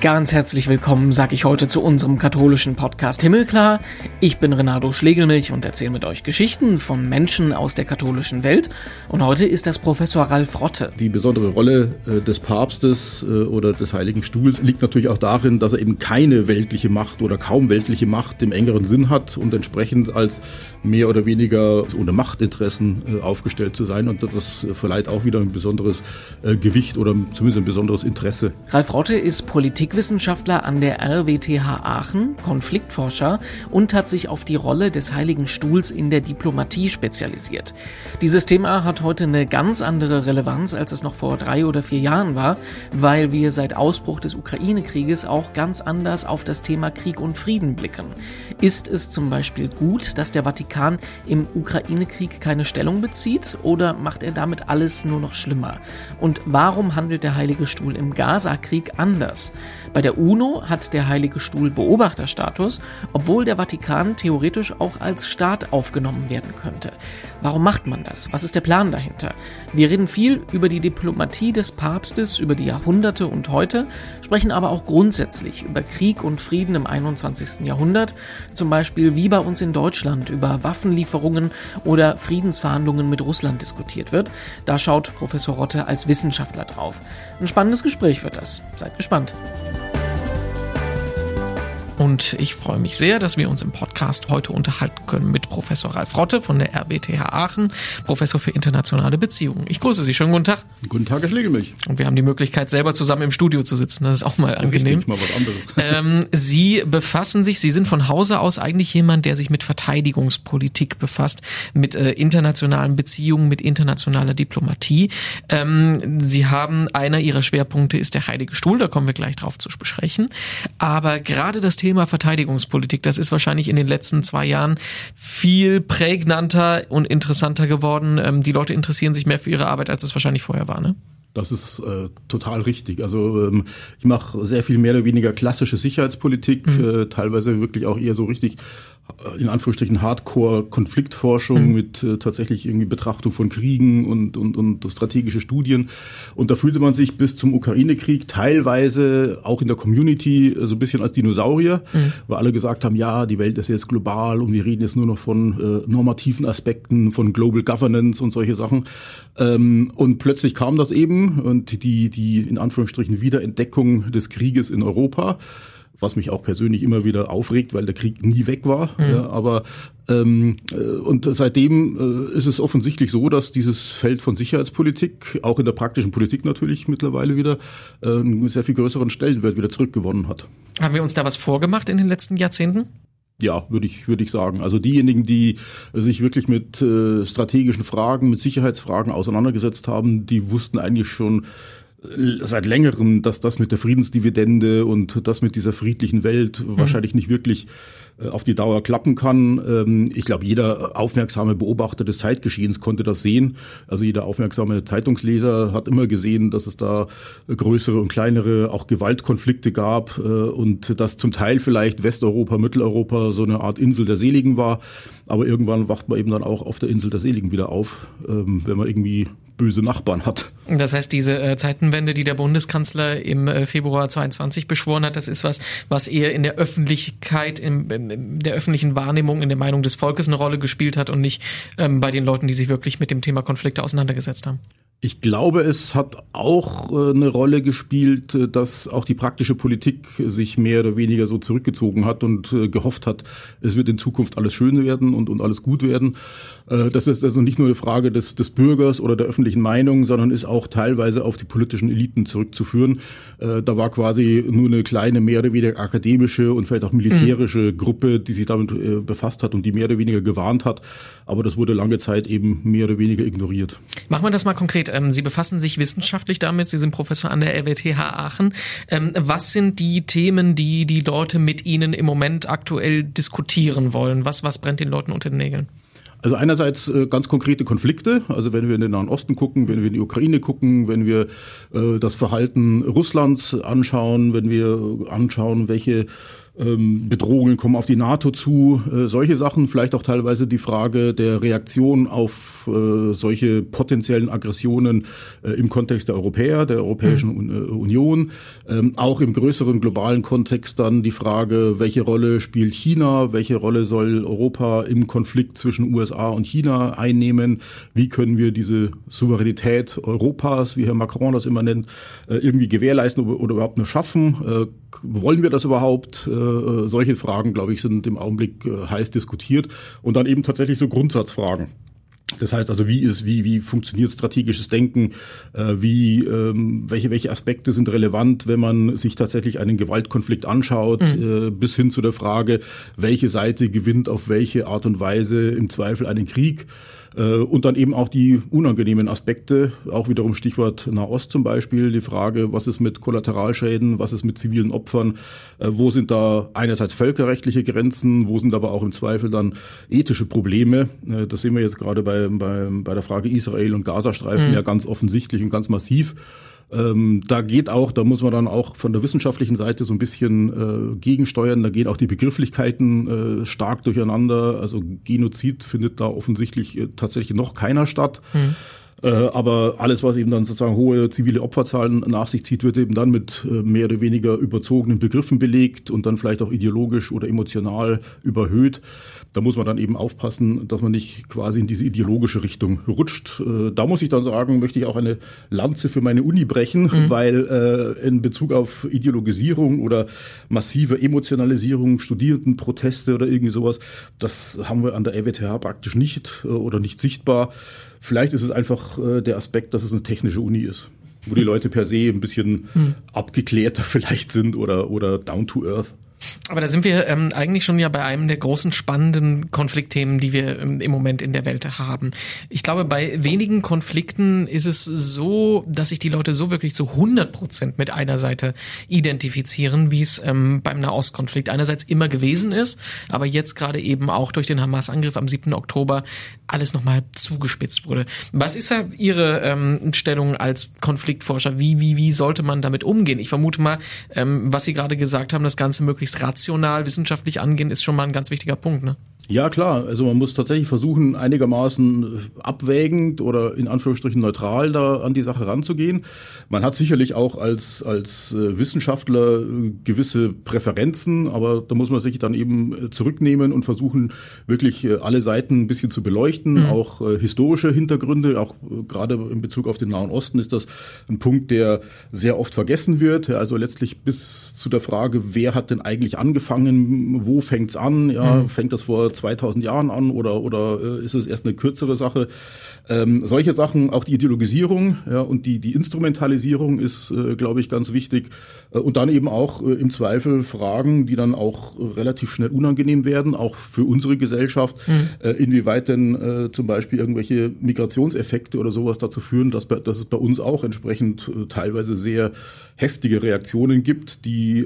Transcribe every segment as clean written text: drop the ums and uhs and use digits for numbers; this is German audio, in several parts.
Ganz herzlich willkommen, sage ich heute zu unserem katholischen Podcast Himmelklar. Ich bin Renato Schlegelmilch und erzähle mit euch Geschichten von Menschen aus der katholischen Welt. Und heute ist das Professor Ralf Rotte. Die besondere Rolle des Papstes oder des Heiligen Stuhls liegt natürlich auch darin, dass er eben keine weltliche Macht oder kaum weltliche Macht im engeren Sinn hat und entsprechend als mehr oder weniger ohne Machtinteressen aufgestellt zu sein. Und das verleiht auch wieder ein besonderes Gewicht oder zumindest ein besonderes Interesse. Ralf Rotte ist Politikwissenschaftler an der RWTH Aachen, Konfliktforscher und hat sich auf die Rolle des Heiligen Stuhls in der Diplomatie spezialisiert. Dieses Thema hat heute eine ganz andere Relevanz, als es noch vor 3 oder 4 Jahren war, weil wir seit Ausbruch des Ukraine-Krieges auch ganz anders auf das Thema Krieg und Frieden blicken. Ist es zum Beispiel gut, dass der Vatikan im Ukraine-Krieg keine Stellung bezieht, oder macht er damit alles nur noch schlimmer? Und warum handelt der Heilige Stuhl im Gaza-Krieg anders? Bei der UNO hat der Heilige Stuhl Beobachterstatus, obwohl der Vatikan theoretisch auch als Staat aufgenommen werden könnte. Warum macht man das? Was ist der Plan dahinter? Wir reden viel über die Diplomatie des Papstes, über die Jahrhunderte und heute, sprechen aber auch grundsätzlich über Krieg und Frieden im 21. Jahrhundert, zum Beispiel wie bei uns in Deutschland über Waffenlieferungen oder Friedensverhandlungen mit Russland diskutiert wird. Da schaut Professor Rotte als Wissenschaftler drauf. Ein spannendes Gespräch wird das. Seid gespannt. Und ich freue mich sehr, dass wir uns im Podcast heute unterhalten können mit Professor Ralf Rotte von der RWTH Aachen, Professor für internationale Beziehungen. Ich grüße Sie. Schönen guten Tag. Guten Tag, Herr Schlegelmilch. Und wir haben die Möglichkeit, selber zusammen im Studio zu sitzen. Das ist auch mal angenehm. Richtig, mal was anderes. Sie sind von Hause aus eigentlich jemand, der sich mit Verteidigungspolitik befasst, mit internationalen Beziehungen, mit internationaler Diplomatie. Sie haben, einer Ihrer Schwerpunkte ist der Heilige Stuhl, da kommen wir gleich drauf zu besprechen. Aber gerade das Thema Verteidigungspolitik, das ist wahrscheinlich in den letzten 2 Jahren viel prägnanter und interessanter geworden. Die Leute interessieren sich mehr für ihre Arbeit, als es wahrscheinlich vorher war, ne? Das ist total richtig. Also ich mache sehr viel mehr oder weniger klassische Sicherheitspolitik, teilweise wirklich auch eher so richtig in Anführungsstrichen Hardcore-Konfliktforschung mit tatsächlich irgendwie Betrachtung von Kriegen und strategische Studien. Und da fühlte man sich bis zum Ukraine-Krieg teilweise auch in der Community so ein bisschen als Dinosaurier, weil alle gesagt haben, ja, die Welt ist jetzt global und wir reden jetzt nur noch von normativen Aspekten, von Global Governance und solche Sachen. Und plötzlich kam das eben und die in Anführungsstrichen Wiederentdeckung des Krieges in Europa, was mich auch persönlich immer wieder aufregt, weil der Krieg nie weg war. Ja, aber und seitdem ist es offensichtlich so, dass dieses Feld von Sicherheitspolitik, auch in der praktischen Politik natürlich mittlerweile wieder, einen sehr viel größeren Stellenwert wieder zurückgewonnen hat. Haben wir uns da was vorgemacht in den letzten Jahrzehnten? Ja, würde ich sagen. Also diejenigen, die sich wirklich mit strategischen Fragen, mit Sicherheitsfragen auseinandergesetzt haben, die wussten eigentlich schon seit längerem, dass das mit der Friedensdividende und das mit dieser friedlichen Welt wahrscheinlich nicht wirklich auf die Dauer klappen kann. Ich glaube, jeder aufmerksame Beobachter des Zeitgeschehens konnte das sehen. Also jeder aufmerksame Zeitungsleser hat immer gesehen, dass es da größere und kleinere auch Gewaltkonflikte gab und dass zum Teil vielleicht Westeuropa, Mitteleuropa so eine Art Insel der Seligen war. Aber irgendwann wacht man eben dann auch auf der Insel der Seligen wieder auf, wenn man irgendwie böse Nachbarn hat. Das heißt, diese Zeitenwende, die der Bundeskanzler im Februar 22 beschworen hat, das ist was eher in der Öffentlichkeit, in der öffentlichen Wahrnehmung, in der Meinung des Volkes eine Rolle gespielt hat und nicht bei den Leuten, die sich wirklich mit dem Thema Konflikte auseinandergesetzt haben. Ich glaube, es hat auch eine Rolle gespielt, dass auch die praktische Politik sich mehr oder weniger so zurückgezogen hat und gehofft hat, es wird in Zukunft alles schön werden und alles gut werden. Das ist also nicht nur eine Frage des Bürgers oder der öffentlichen Meinung, sondern ist auch teilweise auf die politischen Eliten zurückzuführen. Da war quasi nur eine kleine, mehr oder weniger akademische und vielleicht auch militärische Gruppe, die sich damit befasst hat und die mehr oder weniger gewarnt hat. Aber das wurde lange Zeit eben mehr oder weniger ignoriert. Machen wir das mal konkret. Sie befassen sich wissenschaftlich damit. Sie sind Professor an der RWTH Aachen. Was sind die Themen, die die Leute mit Ihnen im Moment aktuell diskutieren wollen? Was brennt den Leuten unter den Nägeln? Also einerseits ganz konkrete Konflikte, also wenn wir in den Nahen Osten gucken, wenn wir in die Ukraine gucken, wenn wir das Verhalten Russlands anschauen, wenn wir anschauen, welche Bedrohungen kommen auf die NATO zu, solche Sachen, vielleicht auch teilweise die Frage der Reaktion auf solche potenziellen Aggressionen im Kontext der Europäer, der Europäischen Union, auch im größeren globalen Kontext dann die Frage, welche Rolle spielt China, welche Rolle soll Europa im Konflikt zwischen USA und China einnehmen, wie können wir diese Souveränität Europas, wie Herr Macron das immer nennt, irgendwie gewährleisten oder überhaupt nur schaffen, wollen wir das überhaupt? Solche Fragen, glaube ich, sind im Augenblick heiß diskutiert und dann eben tatsächlich so Grundsatzfragen. Das heißt also, wie funktioniert strategisches Denken? Welche Aspekte sind relevant, wenn man sich tatsächlich einen Gewaltkonflikt anschaut, bis hin zu der Frage, welche Seite gewinnt auf welche Art und Weise im Zweifel einen Krieg? Und dann eben auch die unangenehmen Aspekte, auch wiederum Stichwort Nahost zum Beispiel, die Frage, was ist mit Kollateralschäden, was ist mit zivilen Opfern, wo sind da einerseits völkerrechtliche Grenzen, wo sind aber auch im Zweifel dann ethische Probleme. Das sehen wir jetzt gerade bei der Frage Israel und Gazastreifen ja ganz offensichtlich und ganz massiv. Da muss man dann auch von der wissenschaftlichen Seite so ein bisschen gegensteuern. Da gehen auch die Begrifflichkeiten stark durcheinander. Also Genozid findet da offensichtlich tatsächlich noch keiner statt. Aber alles, was eben dann sozusagen hohe zivile Opferzahlen nach sich zieht, wird eben dann mit mehr oder weniger überzogenen Begriffen belegt und dann vielleicht auch ideologisch oder emotional überhöht. Da muss man dann eben aufpassen, dass man nicht quasi in diese ideologische Richtung rutscht. Da muss ich dann sagen, möchte ich auch eine Lanze für meine Uni brechen, weil in Bezug auf Ideologisierung oder massive Emotionalisierung, Studierendenproteste oder irgendwie sowas, das haben wir an der RWTH praktisch nicht oder nicht sichtbar. Vielleicht ist es einfach der Aspekt, dass es eine technische Uni ist, wo die Leute per se ein bisschen abgeklärter vielleicht sind oder down to earth. Aber da sind wir eigentlich schon ja bei einem der großen spannenden Konfliktthemen, die wir im Moment in der Welt haben. Ich glaube, bei wenigen Konflikten ist es so, dass sich die Leute so wirklich zu 100% mit einer Seite identifizieren, wie es beim Nahostkonflikt einerseits immer gewesen ist, aber jetzt gerade eben auch durch den Hamas-Angriff am 7. Oktober alles nochmal zugespitzt wurde. Was ist da Ihre Stellung als Konfliktforscher? Wie sollte man damit umgehen? Ich vermute mal, was Sie gerade gesagt haben, das Ganze möglichst rational, wissenschaftlich angehen, ist schon mal ein ganz wichtiger Punkt, ne? Ja, klar. Also man muss tatsächlich versuchen, einigermaßen abwägend oder in Anführungsstrichen neutral da an die Sache ranzugehen. Man hat sicherlich auch als Wissenschaftler gewisse Präferenzen, aber da muss man sich dann eben zurücknehmen und versuchen, wirklich alle Seiten ein bisschen zu beleuchten, auch historische Hintergründe, auch gerade in Bezug auf den Nahen Osten ist das ein Punkt, der sehr oft vergessen wird. Also letztlich bis zu der Frage, wer hat denn eigentlich angefangen, wo fängt's an? Ja, fängt das vor 2000 Jahren an oder ist es erst eine kürzere Sache? Solche Sachen, auch die Ideologisierung und die Instrumentalisierung ist, glaube ich, ganz wichtig. Und dann eben auch im Zweifel Fragen, die dann auch relativ schnell unangenehm werden, auch für unsere Gesellschaft, inwieweit denn zum Beispiel irgendwelche Migrationseffekte oder sowas dazu führen, dass es bei uns auch entsprechend teilweise sehr heftige Reaktionen gibt, die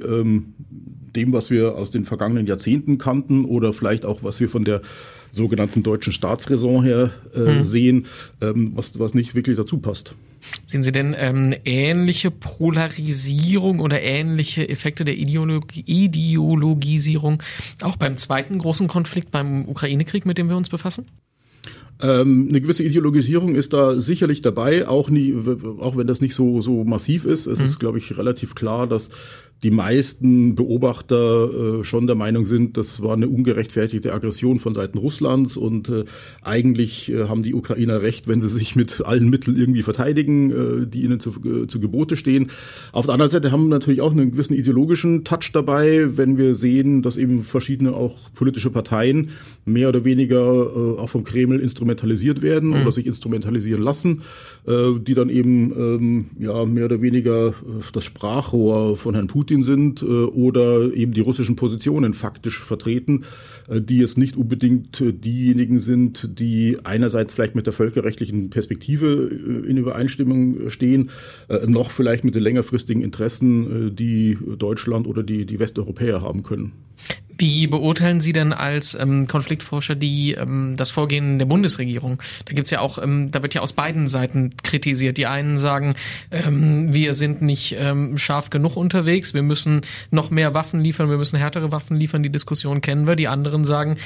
dem, was wir aus den vergangenen Jahrzehnten kannten oder vielleicht auch, was wir von der sogenannten deutschen Staatsräson her sehen, was nicht wirklich dazu passt. Sehen Sie denn ähnliche Polarisierung oder ähnliche Effekte der Ideologisierung auch beim zweiten großen Konflikt, beim Ukraine-Krieg, mit dem wir uns befassen? Eine gewisse Ideologisierung ist da sicherlich dabei, auch wenn das nicht so massiv ist. Es ist, glaube ich, relativ klar, dass die meisten Beobachter schon der Meinung sind, das war eine ungerechtfertigte Aggression von Seiten Russlands und eigentlich haben die Ukrainer recht, wenn sie sich mit allen Mitteln irgendwie verteidigen, die ihnen zu Gebote stehen. Auf der anderen Seite haben wir natürlich auch einen gewissen ideologischen Touch dabei, wenn wir sehen, dass eben verschiedene auch politische Parteien mehr oder weniger auch vom Kreml instrumentalisiert werden oder sich instrumentalisieren lassen, die dann eben mehr oder weniger das Sprachrohr von Herrn Putin sind oder eben die russischen Positionen faktisch vertreten, die jetzt nicht unbedingt diejenigen sind, die einerseits vielleicht mit der völkerrechtlichen Perspektive in Übereinstimmung stehen, noch vielleicht mit den längerfristigen Interessen, die Deutschland oder die Westeuropäer haben können. Wie beurteilen Sie denn als Konfliktforscher das Vorgehen der Bundesregierung? Da gibt's ja auch, da wird ja aus beiden Seiten kritisiert. Die einen sagen, wir sind nicht scharf genug unterwegs, wir müssen noch mehr Waffen liefern, wir müssen härtere Waffen liefern, die Diskussion kennen wir. Die anderen sagen,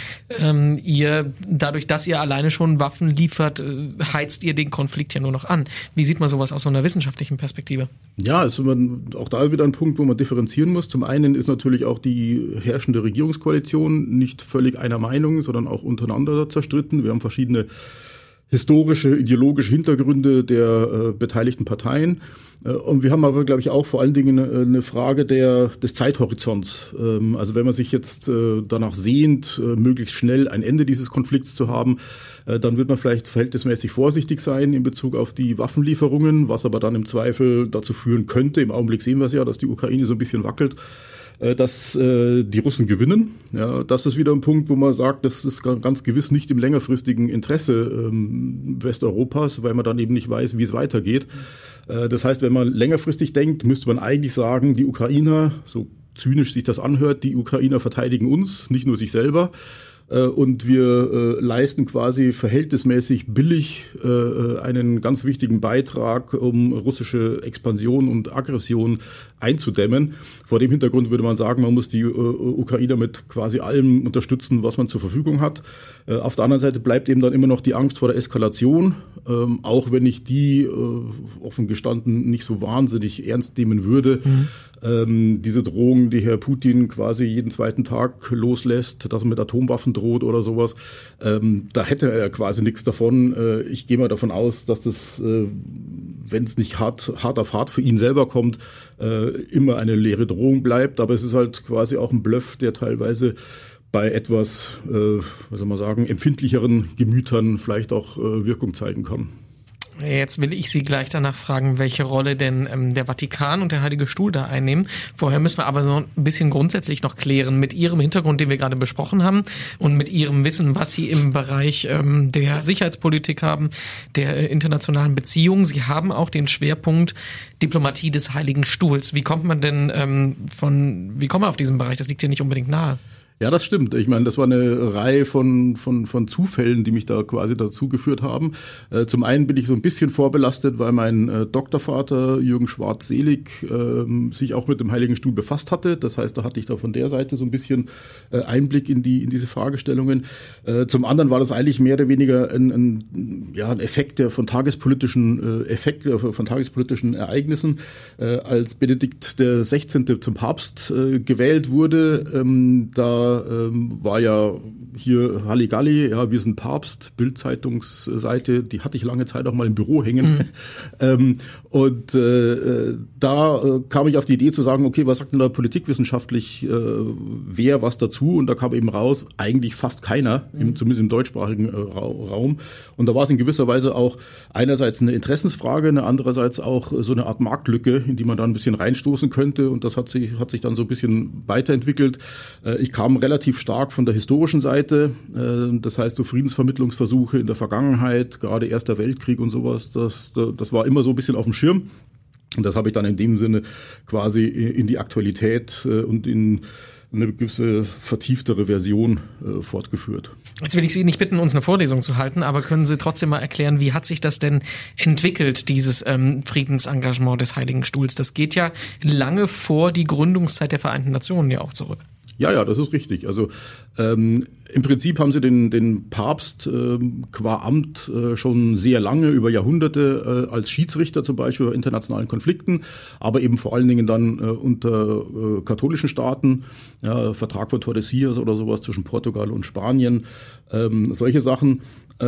dadurch, dass ihr alleine schon Waffen liefert, heizt ihr den Konflikt ja nur noch an. Wie sieht man sowas aus so einer wissenschaftlichen Perspektive? Ja, ist auch da wieder ein Punkt, wo man differenzieren muss. Zum einen ist natürlich auch die herrschende Regierungskoalition nicht völlig einer Meinung, sondern auch untereinander zerstritten. Wir haben verschiedene historische, ideologische Hintergründe der beteiligten Parteien. Und wir haben aber, glaube ich, auch vor allen Dingen eine Frage des Zeithorizonts. Also wenn man sich jetzt danach sehnt, möglichst schnell ein Ende dieses Konflikts zu haben, dann wird man vielleicht verhältnismäßig vorsichtig sein in Bezug auf die Waffenlieferungen, was aber dann im Zweifel dazu führen könnte, im Augenblick sehen wir es ja, dass die Ukraine so ein bisschen wackelt, dass die Russen gewinnen. Ja, das ist wieder ein Punkt, wo man sagt, das ist ganz gewiss nicht im längerfristigen Interesse Westeuropas, weil man dann eben nicht weiß, wie es weitergeht. Das heißt, wenn man längerfristig denkt, müsste man eigentlich sagen, die Ukrainer, so zynisch sich das anhört, die Ukrainer verteidigen uns, nicht nur sich selber. Und wir leisten quasi verhältnismäßig billig einen ganz wichtigen Beitrag, um russische Expansion und Aggression einzudämmen. Vor dem Hintergrund würde man sagen, man muss die Ukrainer mit quasi allem unterstützen, was man zur Verfügung hat. Auf der anderen Seite bleibt eben dann immer noch die Angst vor der Eskalation, auch wenn ich die offen gestanden nicht so wahnsinnig ernst nehmen würde. Diese Drohungen, die Herr Putin quasi jeden zweiten Tag loslässt, dass er mit Atomwaffen droht oder sowas, da hätte er quasi nichts davon. Ich gehe mal davon aus, dass das, wenn es nicht hart auf hart für ihn selber kommt, immer eine leere Drohung bleibt. Aber es ist halt quasi auch ein Bluff, der teilweise bei etwas, empfindlicheren Gemütern vielleicht auch Wirkung zeigen kann. Jetzt will ich Sie gleich danach fragen, welche Rolle denn der Vatikan und der Heilige Stuhl da einnehmen. Vorher müssen wir aber so ein bisschen grundsätzlich noch klären, mit Ihrem Hintergrund, den wir gerade besprochen haben, und mit Ihrem Wissen, was Sie im Bereich der Sicherheitspolitik haben, der internationalen Beziehungen. Sie haben auch den Schwerpunkt Diplomatie des Heiligen Stuhls. Wie kommt man denn wie kommt man auf diesen Bereich? Das liegt ja nicht unbedingt nahe. Ja, das stimmt. Ich meine, das war eine Reihe von Zufällen, die mich da quasi dazu geführt haben. Zum einen bin ich so ein bisschen vorbelastet, weil mein Doktorvater Jürgen Schwarz-Selig sich auch mit dem Heiligen Stuhl befasst hatte. Das heißt, da hatte ich da von der Seite so ein bisschen Einblick in diese Fragestellungen. Zum anderen war das eigentlich mehr oder weniger ein Effekt von tagespolitischen Ereignissen. Als Benedikt der 16. zum Papst gewählt wurde, da war ja hier Halligalli, ja, wir sind Papst, Bild-Zeitungsseite, die hatte ich lange Zeit auch mal im Büro hängen. Da kam ich auf die Idee zu sagen, okay, was sagt denn da politikwissenschaftlich wer was dazu? Und da kam eben raus, eigentlich fast keiner, zumindest im deutschsprachigen Raum. Und da war es in gewisser Weise auch einerseits eine Interessensfrage, andererseits auch so eine Art Marktlücke, in die man da ein bisschen reinstoßen könnte. Und das hat sich dann so ein bisschen weiterentwickelt. Ich kam relativ stark von der historischen Seite, das heißt so Friedensvermittlungsversuche in der Vergangenheit, gerade Erster Weltkrieg und sowas, das war immer so ein bisschen auf dem Schirm. Und das habe ich dann in dem Sinne quasi in die Aktualität und in eine gewisse vertieftere Version fortgeführt. Jetzt will ich Sie nicht bitten, uns eine Vorlesung zu halten, aber können Sie trotzdem mal erklären, wie hat sich das denn entwickelt, dieses Friedensengagement des Heiligen Stuhls? Das geht ja lange vor die Gründungszeit der Vereinten Nationen ja auch zurück. Ja, das ist richtig. Also im Prinzip haben sie den Papst qua Amt schon sehr lange, über Jahrhunderte, als Schiedsrichter zum Beispiel bei internationalen Konflikten, aber eben vor allen Dingen dann unter katholischen Staaten, ja, Vertrag von Tordesillas oder sowas zwischen Portugal und Spanien, solche Sachen.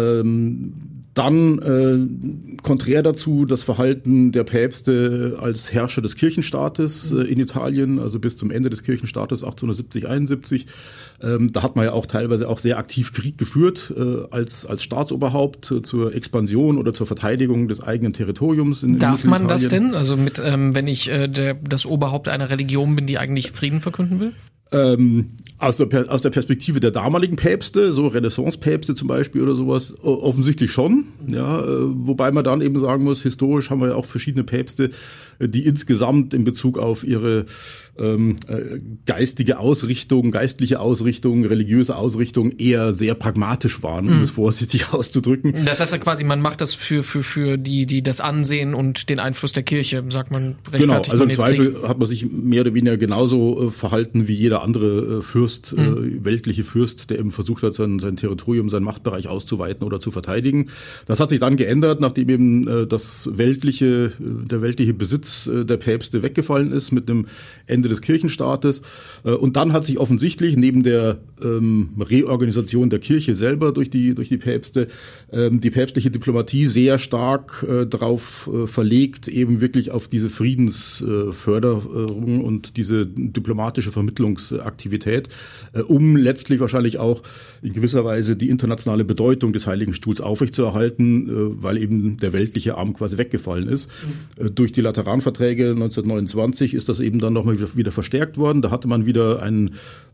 Dann konträr dazu das Verhalten der Päpste als Herrscher des Kirchenstaates in Italien, also bis zum Ende des Kirchenstaates 1870, 71. Da hat man ja auch teilweise auch sehr aktiv Krieg geführt als Staatsoberhaupt zur Expansion oder zur Verteidigung des eigenen Territoriums. Darf man das denn? Also wenn ich das Oberhaupt einer Religion bin, die eigentlich Frieden verkünden will? Aus der Perspektive der damaligen Päpste, so Renaissance-Päpste zum Beispiel oder sowas, offensichtlich schon. Ja, wobei man dann eben sagen muss, historisch haben wir ja auch verschiedene Päpste, die insgesamt in Bezug auf ihre geistliche Ausrichtung, religiöse Ausrichtung eher sehr pragmatisch waren, um es vorsichtig auszudrücken. Das heißt ja quasi, man macht das für die das Ansehen und den Einfluss der Kirche, sagt man, rechtfertigt. Genau, also im Zweifel hat man sich mehr oder weniger genauso verhalten wie jeder andere Fürst, weltliche Fürst, der eben versucht hat, sein Territorium, seinen Machtbereich auszuweiten oder zu verteidigen. Das hat sich dann geändert, nachdem eben der weltliche Besitz der Päpste weggefallen ist mit dem Ende des Kirchenstaates. Und dann hat sich offensichtlich neben der Reorganisation der Kirche selber durch die Päpste die päpstliche Diplomatie sehr stark darauf verlegt, eben wirklich auf diese Friedensförderung und diese diplomatische Vermittlungsaktivität, um letztlich wahrscheinlich auch in gewisser Weise die internationale Bedeutung des Heiligen Stuhls aufrechtzuerhalten, weil eben der weltliche Arm quasi weggefallen ist. Durch die Lateranverträge 1929 ist das eben dann nochmal wieder verstärkt worden. Da hatte man wieder eine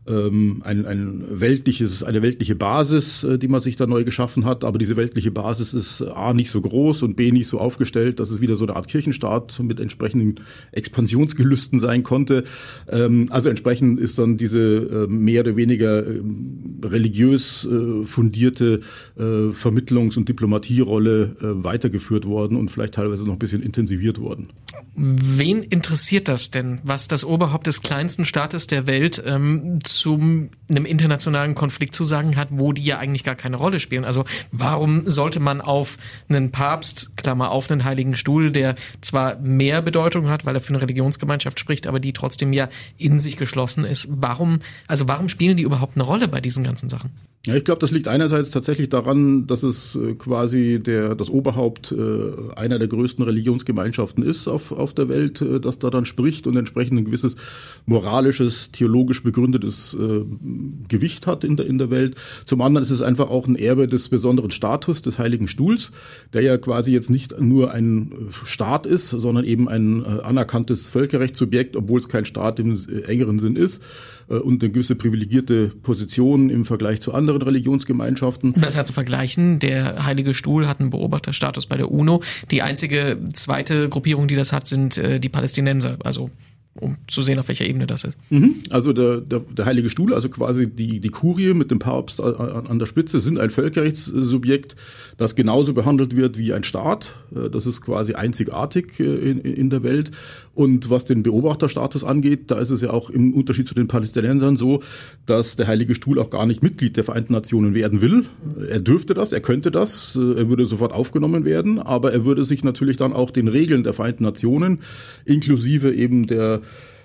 weltliche Basis, die man sich da neu geschaffen hat. Aber diese weltliche Basis ist A, nicht so groß und B, nicht so aufgestellt, dass es wieder so eine Art Kirchenstaat mit entsprechenden Expansionsgelüsten sein konnte. Also entsprechend ist dann diese mehr oder weniger religiös fundierte Vermittlungs- und Diplomatierolle weitergeführt worden und vielleicht teilweise noch ein bisschen intensiviert worden. Wen interessiert das denn, was das Oberhaupt des kleinsten Staates der Welt zu einem internationalen Konflikt zu sagen hat, wo die ja eigentlich gar keine Rolle spielen? Also warum sollte man auf einen Papst, Klammer auf einen Heiligen Stuhl, der zwar mehr Bedeutung hat, weil er für eine Religionsgemeinschaft spricht, aber die trotzdem ja in sich geschlossen ist, warum spielen die überhaupt eine Rolle bei diesen ganzen Sachen? Ja, ich glaube, das liegt einerseits tatsächlich daran, dass es quasi das Oberhaupt einer der größten Religionsgemeinschaften ist auf der Welt, das da dann spricht und entsprechend ein gewisses moralisches, theologisch begründetes Gewicht hat in der Welt. Zum anderen ist es einfach auch ein Erbe des besonderen Status des Heiligen Stuhls, der ja quasi jetzt nicht nur ein Staat ist, sondern eben ein anerkanntes Völkerrechtssubjekt, obwohl es kein Staat im engeren Sinn ist und eine gewisse privilegierte Position im Vergleich zu anderen Religionsgemeinschaften. Um das ja zu vergleichen, der Heilige Stuhl hat einen Beobachterstatus bei der UNO. Die einzige zweite Gruppierung, die das hat, sind die Palästinenser, also um zu sehen, auf welcher Ebene das ist. Also der Heilige Stuhl, also quasi die Kurie mit dem Papst an der Spitze, sind ein Völkerrechtssubjekt, das genauso behandelt wird wie ein Staat. Das ist quasi einzigartig in der Welt. Und was den Beobachterstatus angeht, da ist es ja auch im Unterschied zu den Palästinensern so, dass der Heilige Stuhl auch gar nicht Mitglied der Vereinten Nationen werden will. Er dürfte das, er könnte das, er würde sofort aufgenommen werden, aber er würde sich natürlich dann auch den Regeln der Vereinten Nationen, inklusive eben der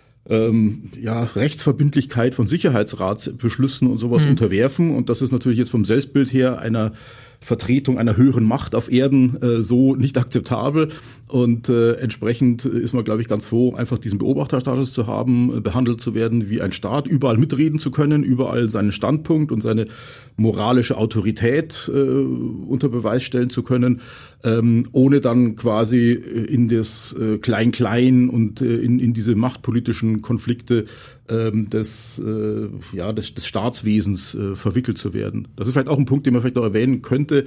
Rechtsverbindlichkeit von Sicherheitsratsbeschlüssen und sowas unterwerfen. Und das ist natürlich jetzt vom Selbstbild her einer Vertretung einer höheren Macht auf Erden so nicht akzeptabel. Und entsprechend ist man, glaube ich, ganz froh, einfach diesen Beobachterstatus zu haben, behandelt zu werden wie ein Staat, überall mitreden zu können, überall seinen Standpunkt und seine moralische Autorität unter Beweis stellen zu können, ohne dann quasi in das Klein-Klein und in diese machtpolitischen Konflikte des Staatswesens verwickelt zu werden. Das ist vielleicht auch ein Punkt, den man vielleicht noch erwähnen könnte,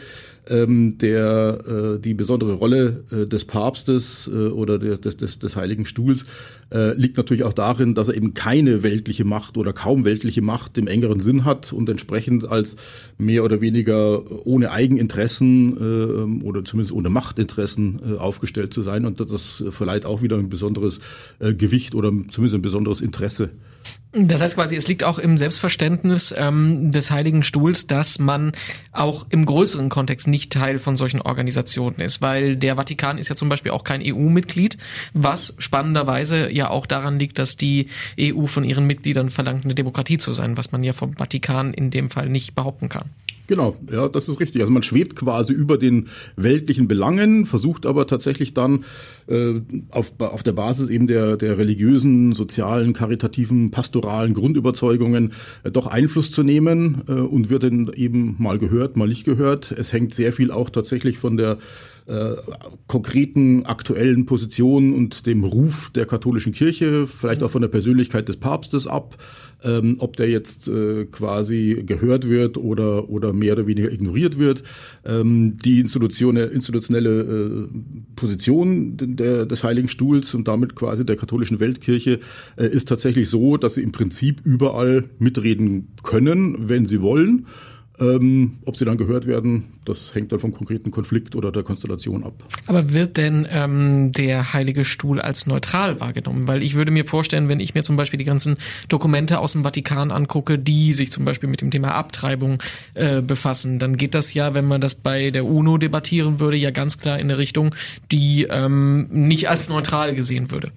die besondere Rolle des Papstes oder des Heiligen Stuhls liegt natürlich auch darin, dass er eben keine weltliche Macht oder kaum weltliche Macht im engeren Sinn hat und entsprechend als mehr oder weniger ohne Eigeninteressen oder zumindest ohne Machtinteressen aufgestellt zu sein. Und das verleiht auch wieder ein besonderes Gewicht oder zumindest ein besonderes Interesse. Das heißt quasi, es liegt auch im Selbstverständnis des Heiligen Stuhls, dass man auch im größeren Kontext nicht Teil von solchen Organisationen ist, weil der Vatikan ist ja zum Beispiel auch kein EU-Mitglied, was spannenderweise ja auch daran liegt, dass die EU von ihren Mitgliedern verlangt, eine Demokratie zu sein, was man ja vom Vatikan in dem Fall nicht behaupten kann. Genau, ja, das ist richtig. Also man schwebt quasi über den weltlichen Belangen, versucht aber tatsächlich dann auf der Basis eben der religiösen, sozialen, karitativen, pastoralen Grundüberzeugungen doch Einfluss zu nehmen und wird dann eben mal gehört, mal nicht gehört. Es hängt sehr viel auch tatsächlich von der konkreten aktuellen Position und dem Ruf der katholischen Kirche, vielleicht auch von der Persönlichkeit des Papstes ab, ob der jetzt quasi gehört wird oder mehr oder weniger ignoriert wird. Die institutionelle Position des Heiligen Stuhls und damit quasi der katholischen Weltkirche ist tatsächlich so, dass sie im Prinzip überall mitreden können, wenn sie wollen. Ob sie dann gehört werden, das hängt dann vom konkreten Konflikt oder der Konstellation ab. Aber wird denn der Heilige Stuhl als neutral wahrgenommen? Weil ich würde mir vorstellen, wenn ich mir zum Beispiel die ganzen Dokumente aus dem Vatikan angucke, die sich zum Beispiel mit dem Thema Abtreibung befassen, dann geht das ja, wenn man das bei der UNO debattieren würde, ja ganz klar in eine Richtung, die nicht als neutral gesehen würde.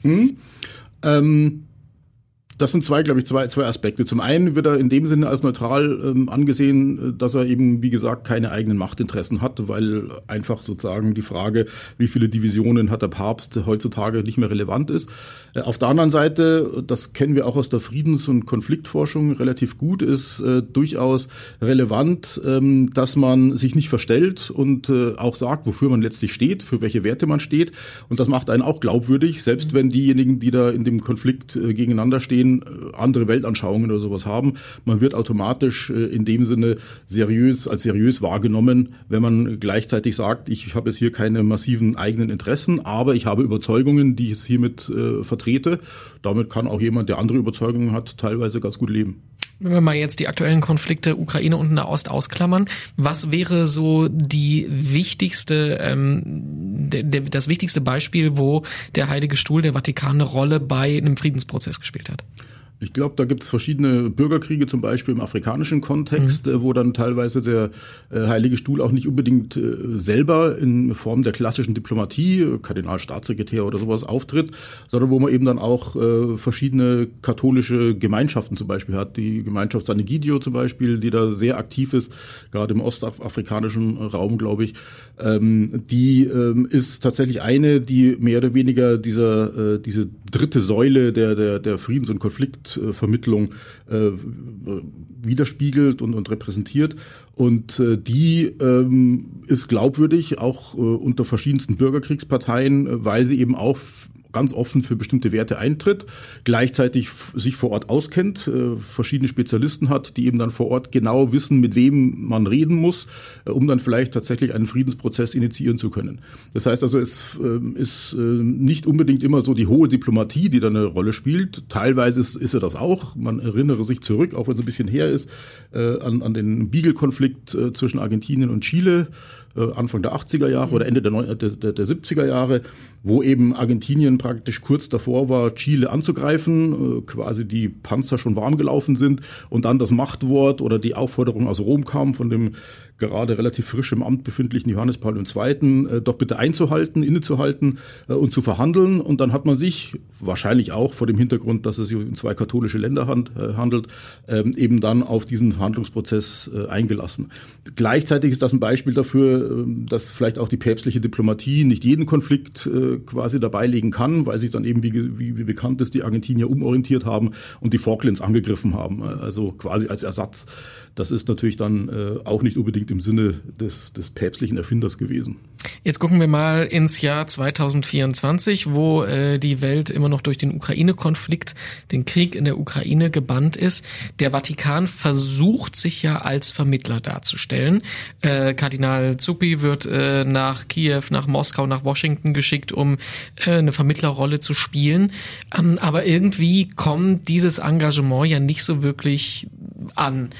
Das sind zwei Aspekte. Zum einen wird er in dem Sinne als neutral angesehen, dass er eben, wie gesagt, keine eigenen Machtinteressen hat, weil einfach sozusagen die Frage, wie viele Divisionen hat der Papst, heutzutage nicht mehr relevant ist. Auf der anderen Seite, das kennen wir auch aus der Friedens- und Konfliktforschung relativ gut, ist durchaus relevant, dass man sich nicht verstellt und auch sagt, wofür man letztlich steht, für welche Werte man steht. Und das macht einen auch glaubwürdig, selbst wenn diejenigen, die da in dem Konflikt gegeneinander stehen, andere Weltanschauungen oder sowas haben. Man wird automatisch in dem Sinne als seriös wahrgenommen, wenn man gleichzeitig sagt, ich habe jetzt hier keine massiven eigenen Interessen, aber ich habe Überzeugungen, die ich jetzt hiermit vertrete. Damit kann auch jemand, der andere Überzeugungen hat, teilweise ganz gut leben. Wenn wir mal jetzt die aktuellen Konflikte Ukraine und Nahost ausklammern, was wäre so die wichtigste, das wichtigste Beispiel, wo der Heilige Stuhl, der Vatikan, eine Rolle bei einem Friedensprozess gespielt hat? Ich glaube, da gibt es verschiedene Bürgerkriege, zum Beispiel im afrikanischen Kontext, wo dann teilweise der Heilige Stuhl auch nicht unbedingt selber in Form der klassischen Diplomatie, Kardinalstaatssekretär oder sowas auftritt, sondern wo man eben dann auch verschiedene katholische Gemeinschaften zum Beispiel hat. Die Gemeinschaft San Egidio zum Beispiel, die da sehr aktiv ist, gerade im ostafrikanischen Raum, glaube ich. Die ist tatsächlich eine, die mehr oder weniger diese dritte Säule der Friedens- und Konfliktvermittlung widerspiegelt und repräsentiert. Und die ist glaubwürdig, auch unter verschiedensten Bürgerkriegsparteien, weil sie eben auch ganz offen für bestimmte Werte eintritt, gleichzeitig sich vor Ort auskennt, verschiedene Spezialisten hat, die eben dann vor Ort genau wissen, mit wem man reden muss, um dann vielleicht tatsächlich einen Friedensprozess initiieren zu können. Das heißt also, es ist nicht unbedingt immer so die hohe Diplomatie, die da eine Rolle spielt. Teilweise ist er das auch. Man erinnere sich zurück, auch wenn es ein bisschen her ist, an den Beagle-Konflikt zwischen Argentinien und Chile, Anfang der 80er Jahre oder Ende der 70er Jahre, wo eben Argentinien praktisch kurz davor war, Chile anzugreifen, quasi die Panzer schon warm gelaufen sind und dann das Machtwort oder die Aufforderung aus Rom kam von dem gerade relativ frisch im Amt befindlichen Johannes Paul II., doch bitte einzuhalten, innezuhalten und zu verhandeln. Und dann hat man sich, wahrscheinlich auch vor dem Hintergrund, dass es sich um zwei katholische Länder handelt, eben dann auf diesen Verhandlungsprozess eingelassen. Gleichzeitig ist das ein Beispiel dafür, dass vielleicht auch die päpstliche Diplomatie nicht jeden Konflikt quasi dabei legen kann, weil sich dann eben, wie bekannt ist, die Argentinier umorientiert haben und die Falklands angegriffen haben, also quasi als Ersatz. Das ist natürlich dann auch nicht unbedingt im Sinne des päpstlichen Erfinders gewesen. Jetzt gucken wir mal ins Jahr 2024, wo die Welt immer noch durch den Ukraine-Konflikt, den Krieg in der Ukraine gebannt ist. Der Vatikan versucht sich ja als Vermittler darzustellen. Kardinal Zuppi wird nach Kiew, nach Moskau, nach Washington geschickt, um eine Vermittlerrolle zu spielen. Aber irgendwie kommt dieses Engagement ja nicht so wirklich an.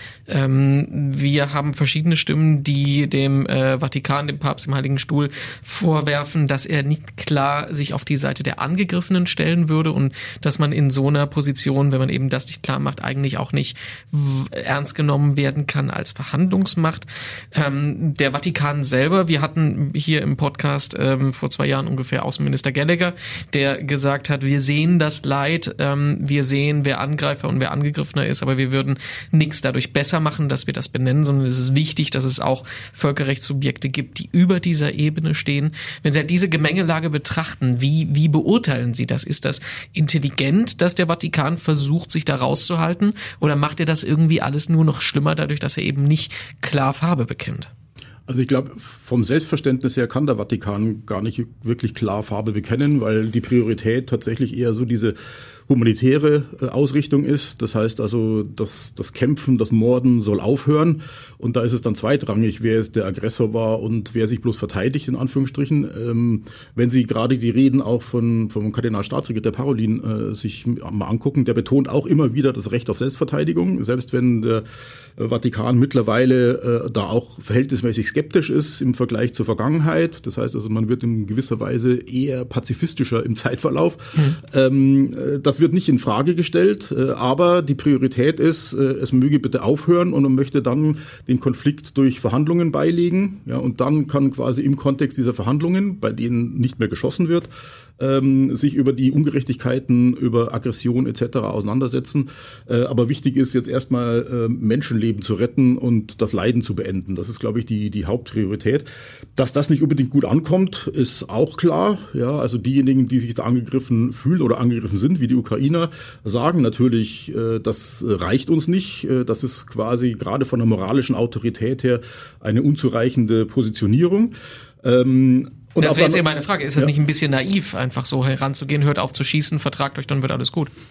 Wir haben verschiedene Stimmen, die dem Vatikan, dem Papst, dem Heiligen Stuhl vorwerfen, dass er nicht klar sich auf die Seite der Angegriffenen stellen würde und dass man in so einer Position, wenn man eben das nicht klar macht, eigentlich auch nicht ernst genommen werden kann als Verhandlungsmacht. Der Vatikan selber, wir hatten hier im Podcast vor 2 Jahren ungefähr Außenminister Gallagher, der gesagt hat, wir sehen das Leid, wir sehen, wer Angreifer und wer Angegriffener ist, aber wir würden nichts dadurch besser machen, dass wir das benennen, sondern es ist wichtig, dass es auch Völkerrechtssubjekte gibt, die über dieser Ebene stehen. Wenn Sie diese Gemengelage betrachten, wie beurteilen Sie das? Ist das intelligent, dass der Vatikan versucht, sich da rauszuhalten? Oder macht er das irgendwie alles nur noch schlimmer dadurch, dass er eben nicht klar Farbe bekennt? Also ich glaube, vom Selbstverständnis her kann der Vatikan gar nicht wirklich klar Farbe bekennen, weil die Priorität tatsächlich eher so diese humanitäre Ausrichtung ist. Das heißt also, das Kämpfen, das Morden soll aufhören. Und da ist es dann zweitrangig, wer jetzt der Aggressor war und wer sich bloß verteidigt, in Anführungsstrichen. Wenn Sie gerade die Reden auch vom Kardinalstaatssekretär Parolin sich mal angucken, der betont auch immer wieder das Recht auf Selbstverteidigung. Selbst wenn der Vatikan mittlerweile da auch verhältnismäßig skeptisch ist im Vergleich zur Vergangenheit. Das heißt also, man wird in gewisser Weise eher pazifistischer im Zeitverlauf. Das wird nicht in Frage gestellt, aber die Priorität ist, es möge bitte aufhören und man möchte dann den Konflikt durch Verhandlungen beilegen. Ja, und dann kann quasi im Kontext dieser Verhandlungen, bei denen nicht mehr geschossen wird, sich über die Ungerechtigkeiten, über Aggression etc. auseinandersetzen. Aber wichtig ist jetzt erstmal Menschenleben zu retten und das Leiden zu beenden. Das ist, glaube ich, die Hauptpriorität. Dass das nicht unbedingt gut ankommt, ist auch klar. Ja, also diejenigen, die sich da angegriffen fühlen oder angegriffen sind, wie die Ukrainer, sagen natürlich, das reicht uns nicht. Das ist quasi gerade von der moralischen Autorität her eine unzureichende Positionierung. Und das wäre jetzt meine Frage. Ist das nicht ein bisschen naiv, einfach so heranzugehen, hört auf zu schießen, vertragt euch, dann wird alles gut?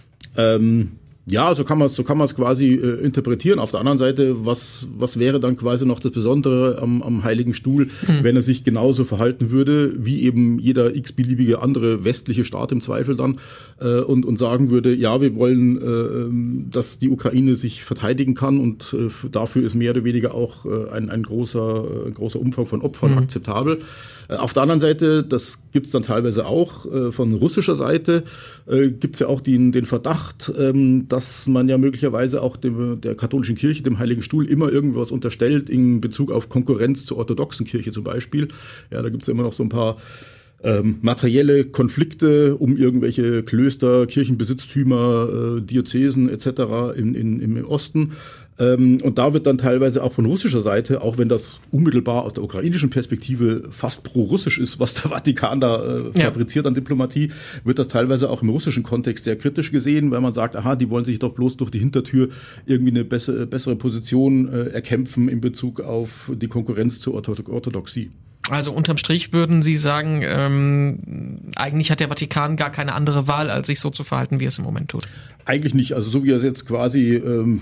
Ja, so kann man es quasi interpretieren. Auf der anderen Seite, was wäre dann quasi noch das Besondere am Heiligen Stuhl, wenn er sich genauso verhalten würde, wie eben jeder x-beliebige andere westliche Staat im Zweifel dann und sagen würde, ja, wir wollen, dass die Ukraine sich verteidigen kann und dafür ist mehr oder weniger auch ein großer Umfang von Opfern akzeptabel. Auf der anderen Seite, das gibt's dann teilweise auch von russischer Seite, gibt's ja auch den Verdacht, dass man ja möglicherweise auch der katholischen Kirche, dem Heiligen Stuhl, immer irgendwas unterstellt in Bezug auf Konkurrenz zur orthodoxen Kirche zum Beispiel. Ja, da gibt's ja immer noch so ein paar materielle Konflikte um irgendwelche Klöster, Kirchenbesitztümer, Diözesen etc. im Osten. Und da wird dann teilweise auch von russischer Seite, auch wenn das unmittelbar aus der ukrainischen Perspektive fast pro-russisch ist, was der Vatikan da fabriziert an Diplomatie, wird das teilweise auch im russischen Kontext sehr kritisch gesehen, weil man sagt, aha, die wollen sich doch bloß durch die Hintertür irgendwie eine bessere Position erkämpfen in Bezug auf die Konkurrenz zur Orthodoxie. Also unterm Strich würden Sie sagen, eigentlich hat der Vatikan gar keine andere Wahl, als sich so zu verhalten, wie er es im Moment tut. Eigentlich nicht. Also so wie er es jetzt quasi,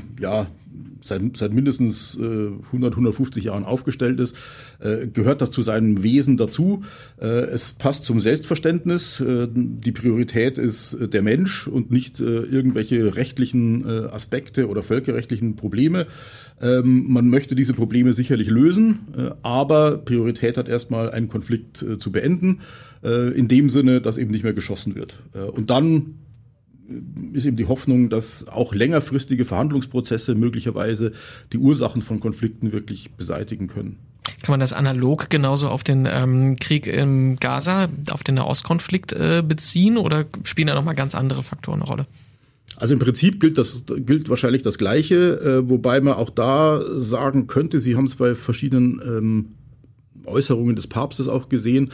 seit mindestens 150 Jahren aufgestellt ist, gehört das zu seinem Wesen dazu. Es passt zum Selbstverständnis. Die Priorität ist der Mensch und nicht irgendwelche rechtlichen Aspekte oder völkerrechtlichen Probleme. Man möchte diese Probleme sicherlich lösen, aber Priorität hat erstmal einen Konflikt zu beenden, in dem Sinne, dass eben nicht mehr geschossen wird. Und dann ist eben die Hoffnung, dass auch längerfristige Verhandlungsprozesse möglicherweise die Ursachen von Konflikten wirklich beseitigen können. Kann man das analog genauso auf den Krieg in Gaza, auf den Nahostkonflikt beziehen oder spielen da nochmal ganz andere Faktoren eine Rolle? Also im Prinzip gilt wahrscheinlich das Gleiche, wobei man auch da sagen könnte, Sie haben es bei verschiedenen Äußerungen des Papstes auch gesehen,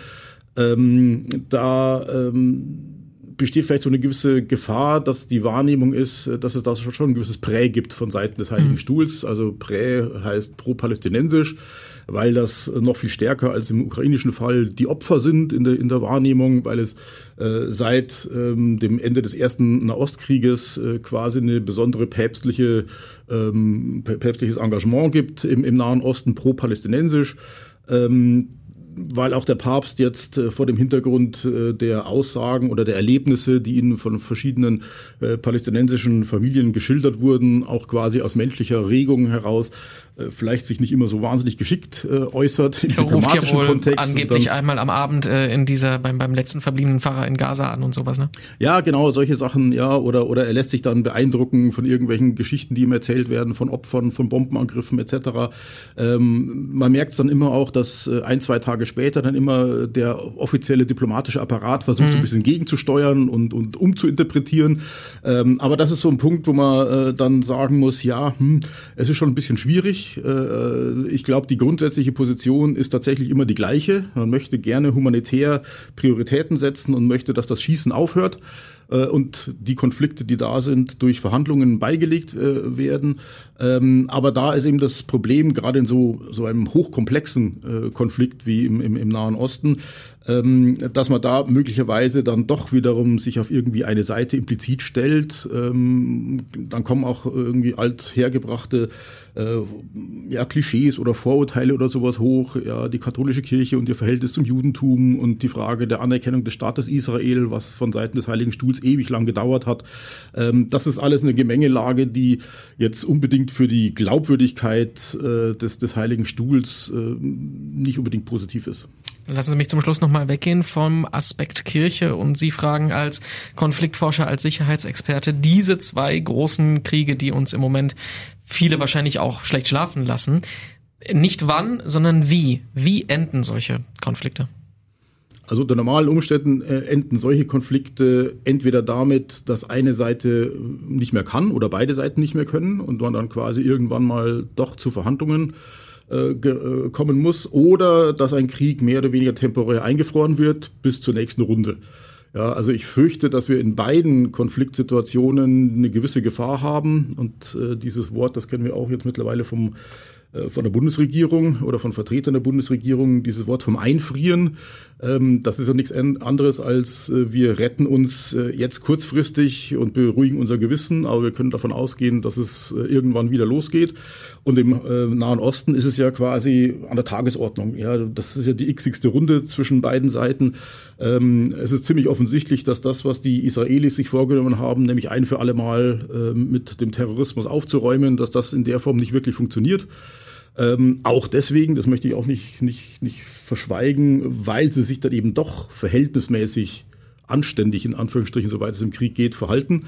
besteht vielleicht so eine gewisse Gefahr, dass die Wahrnehmung ist, dass es da schon ein gewisses Prä gibt von Seiten des Heiligen Stuhls. Also Prä heißt pro-palästinensisch, weil das noch viel stärker als im ukrainischen Fall die Opfer sind in der Wahrnehmung, weil es seit dem Ende des ersten Nahostkrieges quasi eine besondere päpstliches Engagement gibt im Nahen Osten pro-palästinensisch. Weil auch der Papst jetzt vor dem Hintergrund der Aussagen oder der Erlebnisse, die ihnen von verschiedenen palästinensischen Familien geschildert wurden, auch quasi aus menschlicher Regung heraus vielleicht sich nicht immer so wahnsinnig geschickt äußert im diplomatischen Kontext. Angeblich einmal am Abend beim letzten verbliebenen Pfarrer in Gaza an und sowas, ne? Ja, genau, solche Sachen, ja, oder er lässt sich dann beeindrucken von irgendwelchen Geschichten, die ihm erzählt werden, von Opfern, von Bombenangriffen etc. Man merkt es dann immer auch, dass 1-2 Tage später dann immer der offizielle diplomatische Apparat versucht, so ein bisschen gegenzusteuern und umzuinterpretieren. Aber das ist so ein Punkt, wo man dann sagen muss, ja, es ist schon ein bisschen schwierig. Ich glaube, die grundsätzliche Position ist tatsächlich immer die gleiche. Man möchte gerne humanitär Prioritäten setzen und möchte, dass das Schießen aufhört. und die Konflikte, die da sind, durch Verhandlungen beigelegt werden. Aber da ist eben das Problem, gerade in so einem hochkomplexen Konflikt wie im Nahen Osten, dass man da möglicherweise dann doch wiederum sich auf irgendwie eine Seite implizit stellt. Dann kommen auch irgendwie althergebrachte Klischees oder Vorurteile oder sowas hoch. Ja, die katholische Kirche und ihr Verhältnis zum Judentum und die Frage der Anerkennung des Staates Israel, was von Seiten des Heiligen Stuhls ewig lang gedauert hat. Das ist alles eine Gemengelage, die jetzt unbedingt für die Glaubwürdigkeit des Heiligen Stuhls nicht unbedingt positiv ist. Lassen Sie mich zum Schluss nochmal weggehen vom Aspekt Kirche und Sie fragen als Konfliktforscher, als Sicherheitsexperte, diese zwei großen Kriege, die uns im Moment viele wahrscheinlich auch schlecht schlafen lassen, nicht wann, sondern wie. Wie enden solche Konflikte? Also unter normalen Umständen enden solche Konflikte entweder damit, dass eine Seite nicht mehr kann oder beide Seiten nicht mehr können und man dann quasi irgendwann mal doch zu Verhandlungen kommen muss, oder dass ein Krieg mehr oder weniger temporär eingefroren wird bis zur nächsten Runde. Ja, also ich fürchte, dass wir in beiden Konfliktsituationen eine gewisse Gefahr haben und dieses Wort, das kennen wir auch jetzt mittlerweile von der Bundesregierung oder von Vertretern der Bundesregierung, dieses Wort vom Einfrieren. Das ist ja nichts anderes als wir retten uns jetzt kurzfristig und beruhigen unser Gewissen, aber wir können davon ausgehen, dass es irgendwann wieder losgeht. Und im Nahen Osten ist es ja quasi an der Tagesordnung. Ja, das ist ja die x-igste Runde zwischen beiden Seiten. Es ist ziemlich offensichtlich, dass das, was die Israelis sich vorgenommen haben, nämlich ein für alle Mal mit dem Terrorismus aufzuräumen, dass das in der Form nicht wirklich funktioniert. Auch deswegen, das möchte ich auch nicht verschweigen, weil sie sich dann eben doch verhältnismäßig anständig, in Anführungsstrichen, soweit es im Krieg geht, verhalten.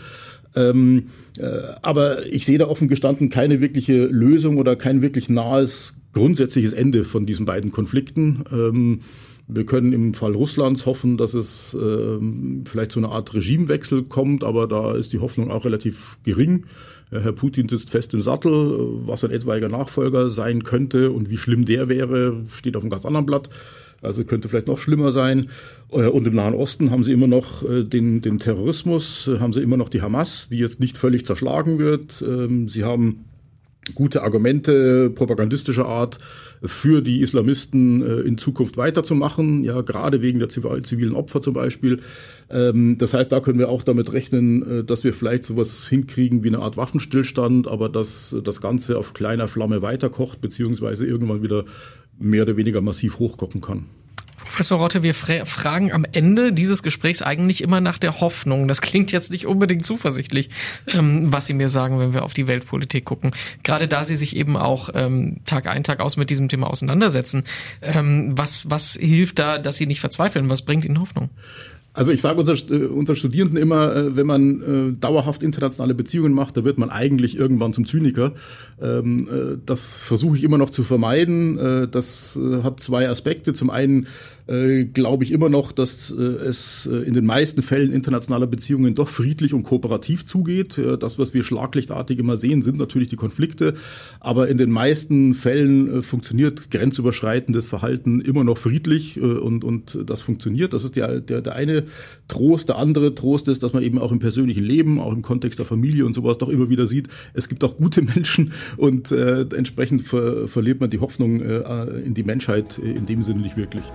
Aber ich sehe da offen gestanden keine wirkliche Lösung oder kein wirklich nahes grundsätzliches Ende von diesen beiden Konflikten. Wir können im Fall Russlands hoffen, dass es vielleicht zu einer Art Regimewechsel kommt, aber da ist die Hoffnung auch relativ gering. Herr Putin sitzt fest im Sattel, was ein etwaiger Nachfolger sein könnte und wie schlimm der wäre, steht auf einem ganz anderen Blatt. Also könnte vielleicht noch schlimmer sein. Und im Nahen Osten haben sie immer noch den Terrorismus, haben sie immer noch die Hamas, die jetzt nicht völlig zerschlagen wird. Sie haben gute Argumente propagandistischer Art für die Islamisten in Zukunft weiterzumachen, ja, gerade wegen der zivilen Opfer zum Beispiel. Das heißt, da können wir auch damit rechnen, dass wir vielleicht sowas hinkriegen wie eine Art Waffenstillstand, aber dass das Ganze auf kleiner Flamme weiterkocht, beziehungsweise irgendwann wieder mehr oder weniger massiv hochkochen kann. Professor Rotte, wir fragen am Ende dieses Gesprächs eigentlich immer nach der Hoffnung. Das klingt jetzt nicht unbedingt zuversichtlich, was Sie mir sagen, wenn wir auf die Weltpolitik gucken. Gerade da Sie sich eben auch Tag ein, Tag aus mit diesem Thema auseinandersetzen. Was hilft da, dass Sie nicht verzweifeln? Was bringt Ihnen Hoffnung? Also ich sage unseren Studierenden immer, wenn man dauerhaft internationale Beziehungen macht, da wird man eigentlich irgendwann zum Zyniker. Das versuche ich immer noch zu vermeiden. Das hat zwei Aspekte. Zum einen glaube ich immer noch, dass es in den meisten Fällen internationaler Beziehungen doch friedlich und kooperativ zugeht. Das, was wir schlaglichtartig immer sehen, sind natürlich die Konflikte. Aber in den meisten Fällen funktioniert grenzüberschreitendes Verhalten immer noch friedlich und das funktioniert. Das ist der eine Trost. Der andere Trost ist, dass man eben auch im persönlichen Leben, auch im Kontext der Familie und sowas doch immer wieder sieht, es gibt auch gute Menschen und entsprechend verliert man die Hoffnung in die Menschheit in dem Sinne nicht wirklich.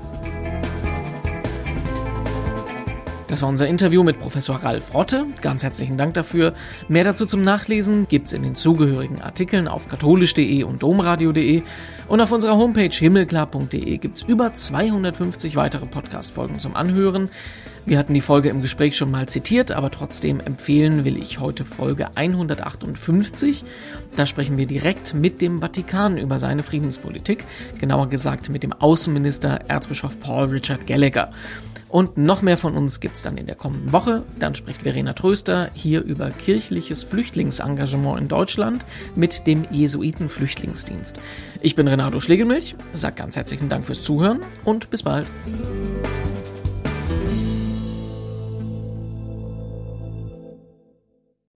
Das war unser Interview mit Professor Ralf Rotte. Ganz herzlichen Dank dafür. Mehr dazu zum Nachlesen gibt's in den zugehörigen Artikeln auf katholisch.de und domradio.de. Und auf unserer Homepage himmelklar.de gibt's über 250 weitere Podcast-Folgen zum Anhören. Wir hatten die Folge im Gespräch schon mal zitiert, aber trotzdem empfehlen will ich heute Folge 158. Da sprechen wir direkt mit dem Vatikan über seine Friedenspolitik, genauer gesagt mit dem Außenminister Erzbischof Paul Richard Gallagher. Und noch mehr von uns gibt's dann in der kommenden Woche. Dann spricht Verena Tröster hier über kirchliches Flüchtlingsengagement in Deutschland mit dem Jesuitenflüchtlingsdienst. Ich bin Renato Schlegelmilch, sage ganz herzlichen Dank fürs Zuhören und bis bald.